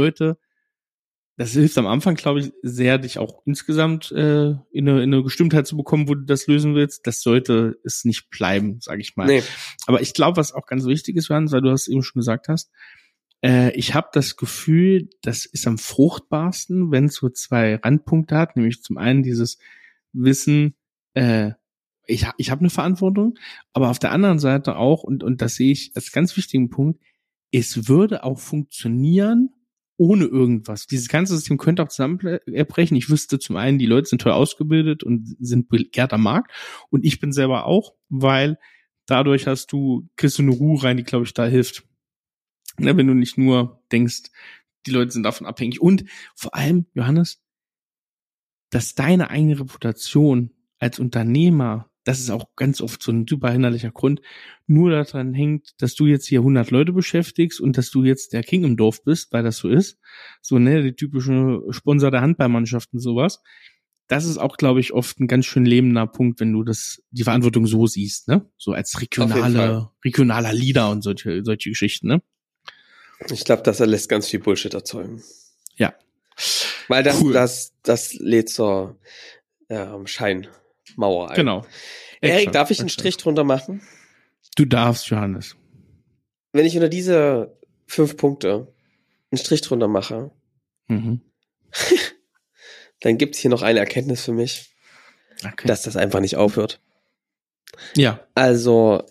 Das hilft am Anfang, glaube ich, sehr, dich auch insgesamt in eine Gestimmtheit zu bekommen, wo du das lösen willst. Das sollte es nicht bleiben, sage ich mal. Nee. Aber ich glaube, was auch ganz wichtig ist, Johannes, weil du das eben schon gesagt hast, ich habe das Gefühl, das ist am fruchtbarsten, wenn es so 2 Randpunkte hat, nämlich zum einen dieses Wissen, ich habe eine Verantwortung, aber auf der anderen Seite auch, und das sehe ich als ganz wichtigen Punkt, es würde auch funktionieren, ohne irgendwas. Dieses ganze System könnte auch zusammenbrechen. Ich wüsste zum einen, die Leute sind toll ausgebildet und sind begehrt am Markt. Und ich bin selber auch, weil dadurch kriegst du eine Ruhe rein, die, glaube ich, da hilft. Ja, wenn du nicht nur denkst, die Leute sind davon abhängig. Und vor allem, Johannes, dass deine eigene Reputation als Unternehmer, das ist auch ganz oft so ein super hinderlicher Grund, nur daran hängt, dass du jetzt hier 100 Leute beschäftigst und dass du jetzt der King im Dorf bist, weil das so ist. So, ne, die typische Sponsor der Handballmannschaft und sowas. Das ist auch, glaube ich, oft ein ganz schön lebender Punkt, wenn du die Verantwortung so siehst, ne? So als regionaler Leader und solche Geschichten, ne? Ich glaube, das lässt ganz viel Bullshit erzeugen. Ja. Weil das lädt zur Scheinmauer ein. Genau. Erik, darf ich einen Strich drunter machen? Du darfst, Johannes. Wenn ich unter diese 5 Punkte einen Strich drunter mache, dann gibt's hier noch eine Erkenntnis für mich, dass das einfach nicht aufhört. Ja. Also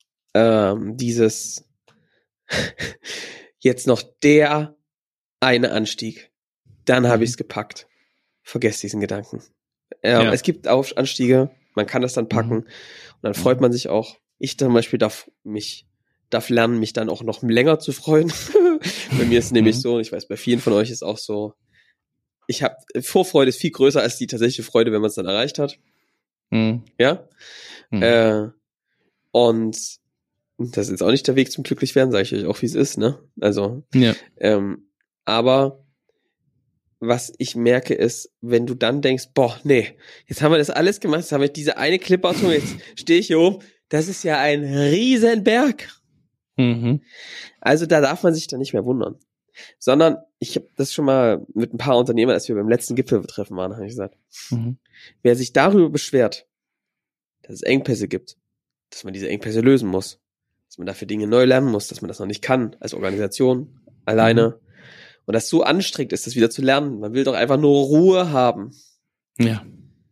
dieses jetzt noch der eine Anstieg, dann habe ich es gepackt. Vergesst diesen Gedanken. Es gibt Anstiege, man kann das dann packen und dann freut man sich auch. Ich zum Beispiel darf mich darf lernen, mich dann auch noch länger zu freuen. Bei mir ist es nämlich so, ich weiß, bei vielen von euch ist auch so, Vorfreude ist viel größer als die tatsächliche Freude, wenn man es dann erreicht hat. Ja? Und das ist jetzt auch nicht der Weg zum Glücklichwerden, sage ich euch auch, wie es ist, ne? Also, aber was ich merke ist, wenn du dann denkst, boah, nee, jetzt haben wir das alles gemacht, jetzt haben wir diese eine Clip-Auto, jetzt stehe ich hier oben, das ist ja ein Riesenberg. Also da darf man sich dann nicht mehr wundern. Sondern ich habe das schon mal mit ein paar Unternehmern, als wir beim letzten Gipfeltreffen waren, habe ich gesagt, wer sich darüber beschwert, dass es Engpässe gibt, dass man diese Engpässe lösen muss, dass man dafür Dinge neu lernen muss, dass man das noch nicht kann, als Organisation, alleine, und das so anstrengend ist, das wieder zu lernen. Man will doch einfach nur Ruhe haben. Ja.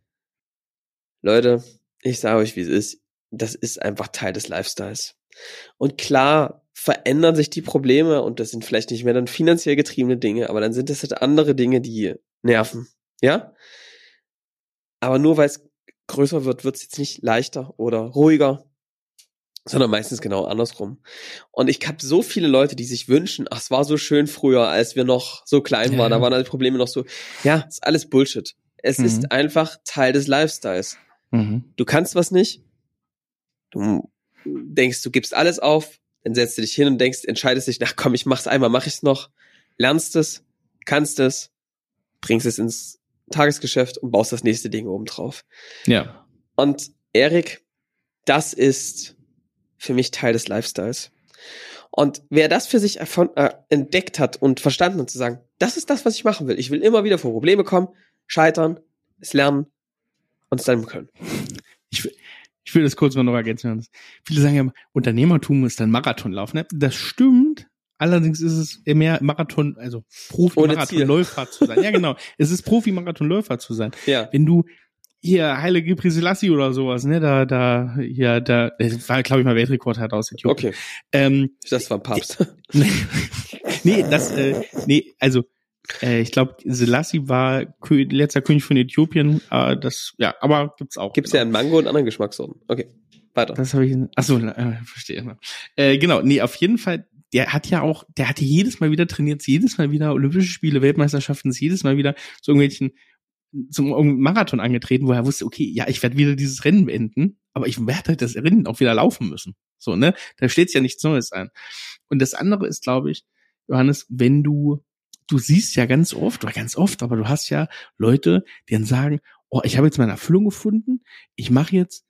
Leute, ich sage euch, wie es ist. Das ist einfach Teil des Lifestyles. Und klar verändern sich die Probleme und das sind vielleicht nicht mehr dann finanziell getriebene Dinge, aber dann sind das halt andere Dinge, die nerven. Ja? Aber nur weil es größer wird, wird es jetzt nicht leichter oder ruhiger, sondern meistens genau andersrum. Und ich habe so viele Leute, die sich wünschen, ach, es war so schön früher, als wir noch so klein waren, da waren alle Probleme noch so. Ja, ist alles Bullshit. Es ist einfach Teil des Lifestyles. Du kannst was nicht, du denkst, du gibst alles auf, dann setzt du dich hin und entscheidest dich, ach komm, ich mach's einmal, mach ich's noch, lernst es, kannst es, bringst es ins Tagesgeschäft und baust das nächste Ding oben drauf. Ja. Und Erik, das ist für mich Teil des Lifestyles. Und wer das für sich entdeckt hat und verstanden hat, zu sagen, das ist das, was ich machen will. Ich will immer wieder vor Probleme kommen, scheitern, es lernen und es dann können. Ich will das kurz mal noch ergänzen. Viele sagen ja, Unternehmertum ist ein Marathonlauf. Ne? Das stimmt. Allerdings ist es mehr Marathon, also Profi-Marathonläufer zu sein. Ja, genau. Es ist Profi-Marathonläufer zu sein. Ja. Wenn du hier Haile Gebrselassie oder sowas, ne, da war, glaube ich, mal Weltrekord halt aus Äthiopien. Okay. Das war ein Papst. Ich glaube, Selassie war letzter König von Äthiopien, aber gibt's auch. Gibt's ja einen Mango und anderen Geschmackssorten. Okay, weiter. Das habe ich, verstehe. Auf jeden Fall, der hatte jedes Mal wieder trainiert, jedes Mal wieder Olympische Spiele, Weltmeisterschaften, jedes Mal wieder zu irgendwelchen zum Marathon angetreten, wo er wusste, okay, ja, ich werde wieder dieses Rennen beenden, aber ich werde halt das Rennen auch wieder laufen müssen. So, ne? Da steht's ja nichts Neues ein. Und das andere ist, glaube ich, Johannes, wenn du siehst ja ganz oft, aber du hast ja Leute, die dann sagen, oh, ich habe jetzt meine Erfüllung gefunden, ich mache jetzt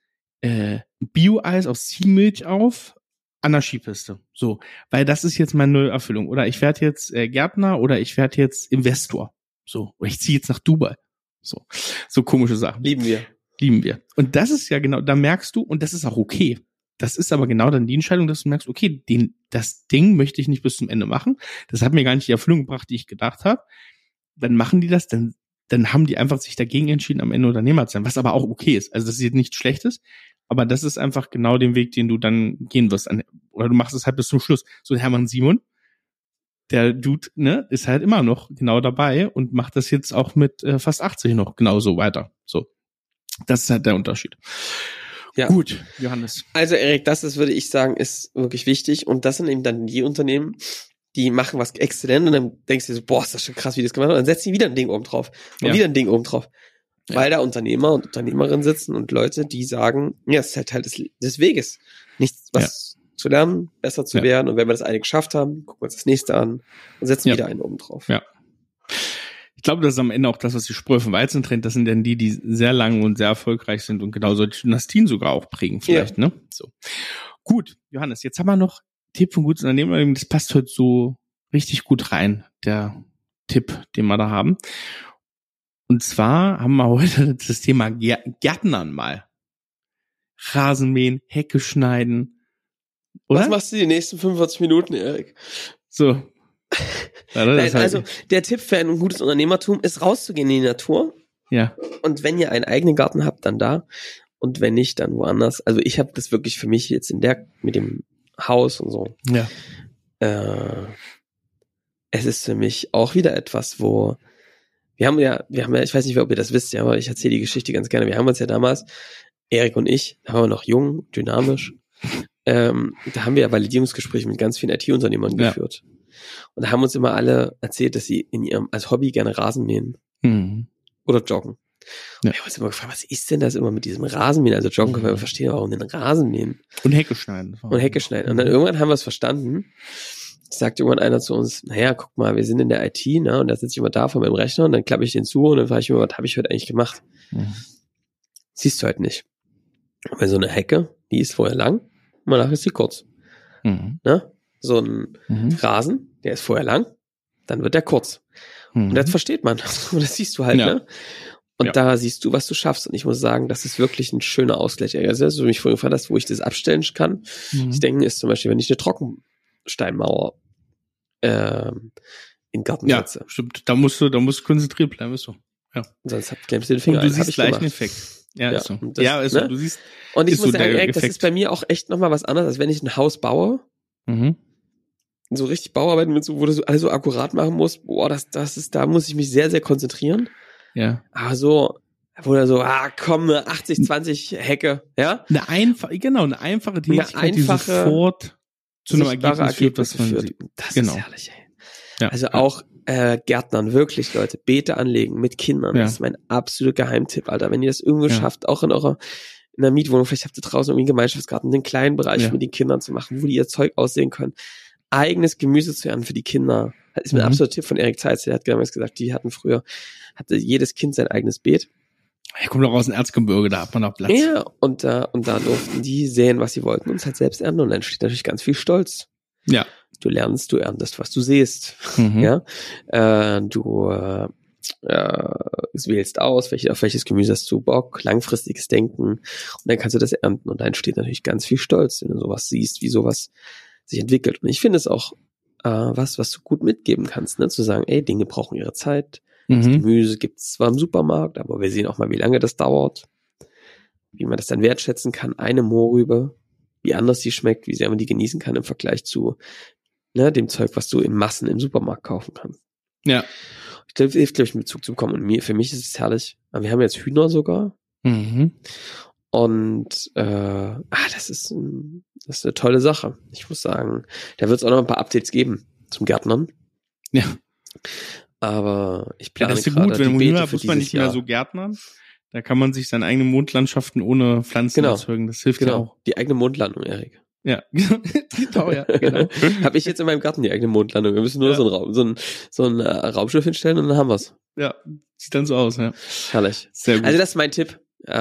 Bio-Eis aus Ziehmilch auf an der Skipiste. So, weil das ist jetzt meine neue Erfüllung. Oder ich werde jetzt Gärtner oder ich werde jetzt Investor. So, oder ich ziehe jetzt nach Dubai. So komische Sachen. Lieben wir. Und das ist ja genau, da merkst du, und das ist auch okay. Das ist aber genau dann die Entscheidung, dass du merkst, okay, das Ding möchte ich nicht bis zum Ende machen. Das hat mir gar nicht die Erfüllung gebracht, die ich gedacht habe. Dann machen die das, dann haben die einfach sich dagegen entschieden, am Ende Unternehmer zu sein, was aber auch okay ist. Also das ist jetzt nichts Schlechtes, aber das ist einfach genau den Weg, den du dann gehen wirst. Oder du machst es halt bis zum Schluss. So Hermann Simon, der Dude, ne, ist halt immer noch genau dabei und macht das jetzt auch mit fast 80 noch genauso weiter. So, das ist halt der Unterschied. Ja. Gut, Johannes. Also Erik, würde ich sagen, ist wirklich wichtig. Und das sind eben dann die Unternehmen, die machen was exzellent und dann denkst du dir so, boah, ist das schon krass, wie das gemacht hat. Und dann setzen die wieder ein Ding oben drauf. Und wieder ein Ding oben drauf. Ja. Weil da Unternehmer und Unternehmerinnen sitzen und Leute, die sagen, ja, es ist halt Teil des Weges. Nichts, was zu lernen, besser zu werden. Und wenn wir das eine geschafft haben, gucken wir uns das nächste an und setzen wieder einen oben drauf. Ja. Ich glaube, das ist am Ende auch das, was die Spreu vom Weizen trennt. Das sind dann die sehr lang und sehr erfolgreich sind und genau solche Dynastien sogar auch prägen vielleicht, ne? So. Gut, Johannes, jetzt haben wir noch Tipp von gutes Unternehmen. Das passt heute so richtig gut rein, der Tipp, den wir da haben. Und zwar haben wir heute das Thema Gärtnern mal. Rasenmähen, Hecke schneiden. Oder? Was machst du die nächsten 45 Minuten, Erik? So. Nein, also der Tipp für ein gutes Unternehmertum ist, rauszugehen in die Natur. Ja. Und wenn ihr einen eigenen Garten habt, dann da. Und wenn nicht, dann woanders. Also ich habe das wirklich für mich jetzt mit dem Haus und so. Ja. Es ist für mich auch wieder etwas, wo wir haben ja, ich weiß nicht, ob ihr das wisst, ja, aber ich erzähle die Geschichte ganz gerne. Wir haben uns ja damals, Erik und ich, da waren wir noch jung, dynamisch, da haben wir ja Validierungsgespräche mit ganz vielen IT-Unternehmern geführt. Und da haben uns immer alle erzählt, dass sie in ihrem als Hobby gerne Rasen mähen. Oder joggen. Ja. Wir haben uns immer gefragt, was ist denn das immer mit diesem Rasenmähen? Also joggen können wir verstehen, warum den Rasenmähen? Und Hecke schneiden. Und dann irgendwann haben wir es verstanden. Sagte irgendwann einer zu uns, naja, guck mal, wir sind in der IT, ne, und da sitze ich immer da vor meinem Rechner und dann klappe ich den zu und dann frage ich mir, was habe ich heute eigentlich gemacht? Siehst du halt nicht. Weil so eine Hecke, die ist vorher lang, und danach ist sie kurz. Ne? So ein Rasen, der ist vorher lang, dann wird der kurz. Und das versteht man. Und das siehst du halt, ne? Und da siehst du, was du schaffst. Und ich muss sagen, das ist wirklich ein schöner Ausgleich. Also, du mich vorhin gefragt hast, wo ich das abstellen kann. Ich denke, ist zum Beispiel, wenn ich eine Trockensteinmauer in den Garten setze. Ja, stimmt. Da musst du konzentriert bleiben, ist so. Ja. Sonst klemmst du den Finger ein. Und du siehst gleich einen Effekt. Ja, ist so. Das, ja, ist so. Ne? Du siehst, und ich muss sagen, Erik, das ist bei mir auch echt nochmal was anderes, als wenn ich ein Haus baue. So richtig Bauarbeiten mit so, wo du so alles so akkurat machen musst. Boah, da muss ich mich sehr, sehr konzentrieren. Ja. Aber so, wo er so, komm, eine 80-20 Hecke, ja? Eine einfache Tätigkeit, die sofort zu einem Ergebnis führt, was man sieht. Das ist herrlich, ey. Ja. Also auch Gärtnern, wirklich, Leute, Beete anlegen mit Kindern, das ist mein absoluter Geheimtipp, Alter. Wenn ihr das irgendwie schafft, auch in der Mietwohnung, vielleicht habt ihr draußen irgendwie einen Gemeinschaftsgarten, einen kleinen Bereich mit den Kindern zu machen, wo die ihr Zeug aussehen können. Eigenes Gemüse zu ernten für die Kinder. Das ist mir ein absoluter Tipp von Erik Zeitz, der hat damals gesagt, hatte jedes Kind sein eigenes Beet. Er kommt doch aus dem Erzgebirge, da hat man auch Platz. Ja, und da durften die säen, was sie wollten und es halt selbst ernten und dann steht natürlich ganz viel Stolz. Ja. Du erntest, was du säst. Ja. Du wählst aus, auf welches Gemüse hast du Bock, langfristiges Denken und dann kannst du das ernten und da entsteht natürlich ganz viel Stolz, wenn du sowas siehst, wie sowas sich entwickelt. Und ich finde es auch was du gut mitgeben kannst, ne? Zu sagen, ey, Dinge brauchen ihre Zeit. Das Gemüse gibt es zwar im Supermarkt, aber wir sehen auch mal, wie lange das dauert, wie man das dann wertschätzen kann. Eine Mohrrübe, wie anders die schmeckt, wie sehr man die genießen kann im Vergleich zu dem Zeug, was du in Massen im Supermarkt kaufen kannst. Ja. Ich glaube, hilft, glaube ich, mit Bezug zu kommen. Und für mich ist es herrlich. Wir haben jetzt Hühner sogar. Und das ist eine tolle Sache. Ich muss sagen, da wird es auch noch ein paar Updates geben zum Gärtnern. Ja. Aber ich plane das ist ja gut, wenn man Hühner muss man nicht mehr so gärtnern. Da kann man sich seine eigenen Mondlandschaften ohne Pflanzen erzeugen. Das hilft ja auch. Die eigene Mondlandung, Erik. Ja, genau, Habe ich jetzt in meinem Garten die eigene Mondlandung. Wir müssen nur so ein Raumschiff hinstellen und dann haben wir's. Ja, sieht dann so aus, ja. Herrlich. Sehr gut. Also das ist mein Tipp.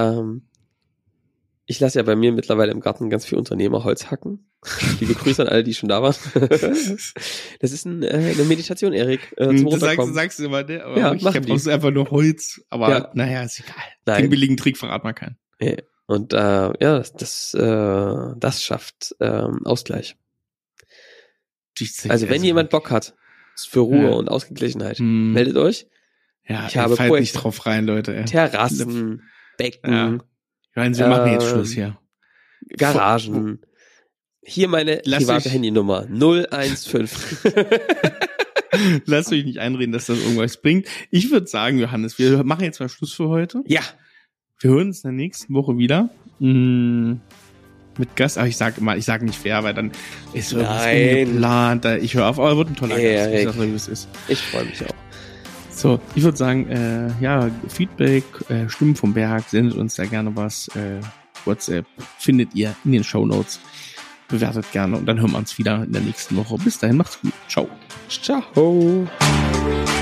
Ich lasse ja bei mir mittlerweile im Garten ganz viel Unternehmer Holz hacken. Liebe Grüße an alle, die schon da waren. Das ist eine Meditation, Erik. Zum Runterkommen. Sagst du immer, ne? Aber ich brauchst einfach nur Holz. Aber naja, ist egal. Den billigen Trick verrat man keinen. Nee. Und das schafft Ausgleich. Also wenn jemand Bock hat für Ruhe und Ausgeglichenheit, meldet euch. Ja, ich habe Projekte nicht drauf rein, Leute. Terrassen, Becken. Ja. Ich meine, wir machen jetzt Schluss hier. Garagen. Hier meine private Handynummer 015. Lasst euch nicht einreden, dass das irgendwas bringt. Ich würde sagen, Johannes, wir machen jetzt mal Schluss für heute. Ja. Wir hören uns in der nächsten Woche wieder. Mit Gast, aber ich sag nicht wer, weil dann ist irgendwas ungeplant. Ich höre auf, aber wird ein toller Gast. Ich sag mal, wie es ist. Ich freue mich auch. So, ich würde sagen, Feedback, Stimmen vom Berg, sendet uns da gerne was. WhatsApp findet ihr in den Shownotes. Bewertet gerne und dann hören wir uns wieder in der nächsten Woche. Bis dahin, macht's gut. Ciao. Ciao.